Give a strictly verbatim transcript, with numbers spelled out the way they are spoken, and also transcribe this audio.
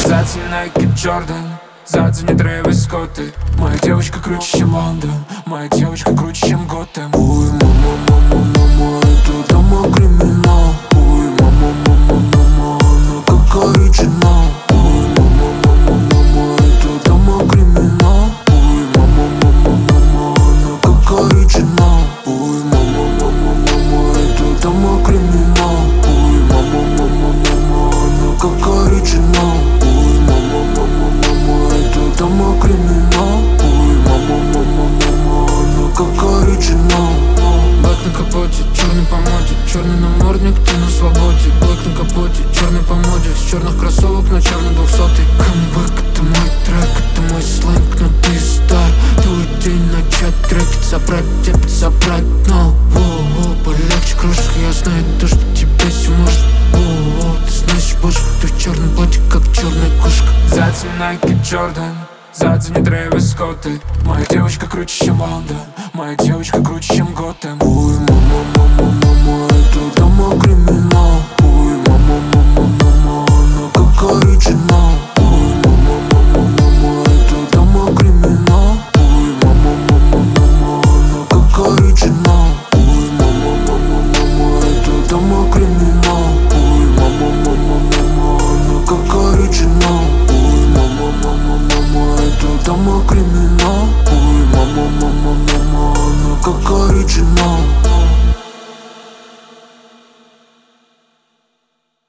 Сзади Nike Jordan, сзади не Трэвис Скотты. Моя девочка круче, чем Лондон, моя девочка круче, чем Готэм. Ой, мама, мама, мама, это дома криминал. Ой, мама, мама, мама, она как оригинал. Ой, мама, мама, мама, это дома криминал. Ой, мама, мама, мама, она как оригинал. Ой, мама, мама, мама, это дома криминал. Ой, мама, мама, мама, она как оригинал. Ой, мама, мама, мама, это дома криминал. Ой, мама, мама, мама, она как оригинал. Бэк на капоте, черный по моде, черный намордник, ты на свободе. Блэк на капоте, черный по моде, с черных кроссовок на черный двухсотый. Камбэк, это мой трек, это мой сленг, но ты стар. Твой день начать трекать, собрать, тебе собрать, но воу-воу, полегче, крошка, я знаю то, что тебе все может. Воу-воу, ты знаешь, бошка, ты в черном платье, как черная кошка. Сзади Nike Jordan, сзади не Трэвис Скотты. Моя девочка круче, чем Лондон, моя девочка круче, чем Готэм. Ой, мама, мама, мама, это дома криминал. Ой, мама, мама, мама, она как оригинал. Ой, мама, мама, мама, это дома криминал. Ой, мама, мама, мама, она как оригинал. Ой, мама, мама, мама, это дома криминал. Ой, мама, мама, мама, она как оригинал. Ой, мама, мама, мама, это дома криминал. Ой, мама, мама, мама, она как оригинал.